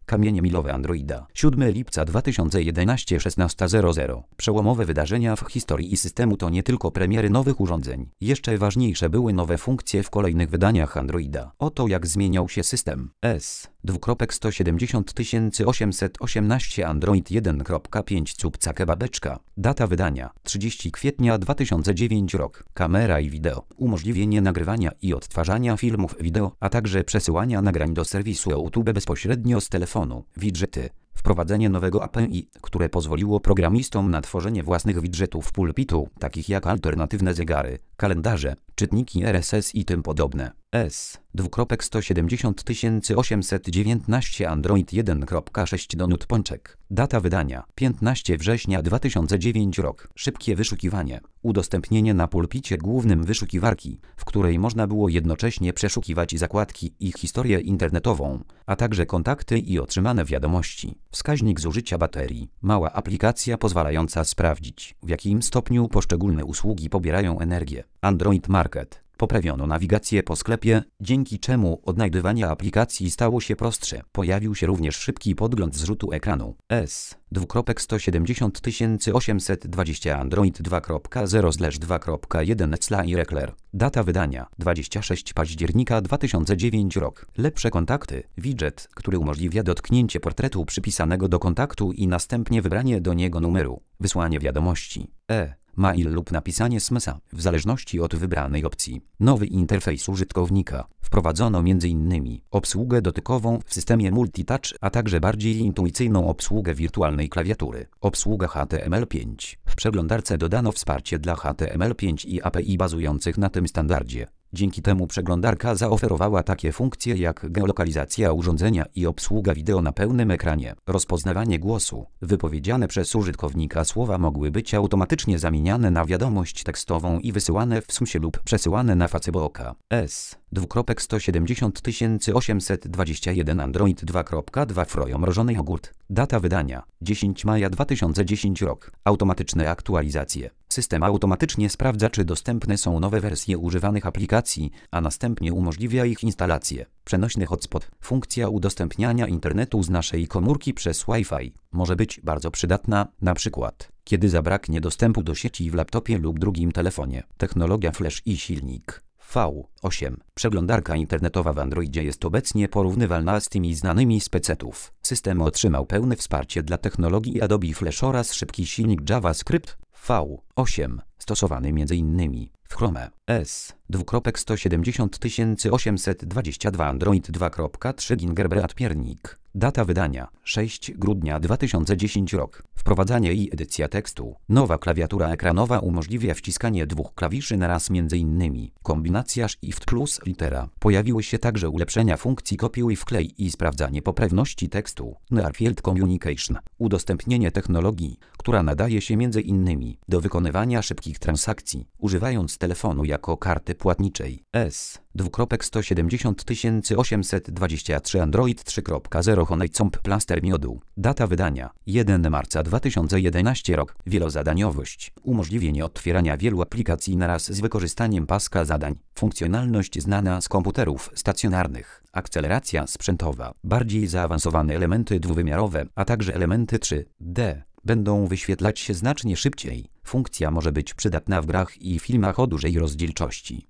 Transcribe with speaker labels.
Speaker 1: Kamienie milowe Androida. 7 lipca 2011 16:00. Przełomowe wydarzenia w historii systemu to nie tylko premiery nowych urządzeń. Jeszcze ważniejsze były nowe funkcje w kolejnych wydaniach Androida. Oto jak zmieniał się system. S:170818 Android 1.5 cupca kebabeczka. Data wydania 30 kwietnia 2009 rok. Kamera i wideo. Umożliwienie nagrywania i odtwarzania filmów wideo, a także przesyłania nagrań do serwisu YouTube bezpośrednio z telefonu. Widżety. Wprowadzenie nowego API, które pozwoliło programistom na tworzenie własnych widżetów pulpitu, takich jak alternatywne zegary, kalendarze, czytniki RSS i tym podobne. S:170819 Android 1.6 Donut Pączek. Data wydania 15 września 2009 rok. Szybkie wyszukiwanie. Udostępnienie na pulpicie głównym wyszukiwarki, w której można było jednocześnie przeszukiwać zakładki i historię internetową, a także kontakty i otrzymane wiadomości. Wskaźnik zużycia baterii. Mała aplikacja pozwalająca sprawdzić, w jakim stopniu poszczególne usługi pobierają energię. Android Market. Poprawiono nawigację po sklepie, dzięki czemu odnajdywanie aplikacji stało się prostsze. Pojawił się również szybki podgląd z rzutu ekranu. S:170820 Android 2.0/2.1 Data wydania 26 października 2009 rok. Lepsze kontakty. Widżet, który umożliwia dotknięcie portretu przypisanego do kontaktu i następnie wybranie do niego numeru. Wysłanie wiadomości. Mail lub napisanie SMS-a, w zależności od wybranej opcji. Nowy interfejs użytkownika. Wprowadzono m.in. obsługę dotykową w systemie multitouch, a także bardziej intuicyjną obsługę wirtualnej klawiatury. Obsługa HTML5. W przeglądarce dodano wsparcie dla HTML5 i API bazujących na tym standardzie. Dzięki temu przeglądarka zaoferowała takie funkcje jak geolokalizacja urządzenia i obsługa wideo na pełnym ekranie. Rozpoznawanie głosu. Wypowiedziane przez użytkownika słowa mogły być automatycznie zamieniane na wiadomość tekstową i wysyłane w SMS-ie lub przesyłane na Facebooka. S:170821 Android 2.2 Frojo mrożony jogurt. Data wydania 10 maja 2010 rok. Automatyczne aktualizacje. System automatycznie sprawdza, czy dostępne są nowe wersje używanych aplikacji, a następnie umożliwia ich instalację. Przenośny hotspot. Funkcja udostępniania internetu z naszej komórki przez Wi-Fi może być bardzo przydatna, np. kiedy zabraknie dostępu do sieci w laptopie lub drugim telefonie. Technologia flash i silnik V8. Przeglądarka internetowa w Androidzie jest obecnie porównywalna z tymi znanymi z PC-ów. System otrzymał pełne wsparcie dla technologii Adobe Flash oraz szybki silnik JavaScript V8, stosowany m.in. w Chrome. S:170822 Android 2.3 Gingerbread Piernik. Data wydania 6 grudnia 2010 rok. Wprowadzanie i edycja tekstu. Nowa klawiatura ekranowa umożliwia wciskanie dwóch klawiszy naraz, m.in. kombinacja Shift plus litera. Pojawiły się także ulepszenia funkcji kopiuj wklej i sprawdzanie poprawności tekstu. Nearfield Communication. Udostępnienie technologii, która nadaje się m.in. do wykonywania szybkich transakcji, używając telefonu jako karty płatniczej. S:170823 Android 3.0 Honeycomb Plaster Miodu. Data wydania 1 marca 2011 rok. Wielozadaniowość. Umożliwienie otwierania wielu aplikacji naraz z wykorzystaniem paska zadań. Funkcjonalność znana z komputerów stacjonarnych. Akceleracja sprzętowa. Bardziej zaawansowane elementy dwuwymiarowe, a także elementy 3D będą wyświetlać się znacznie szybciej. Funkcja może być przydatna w grach i filmach o dużej rozdzielczości.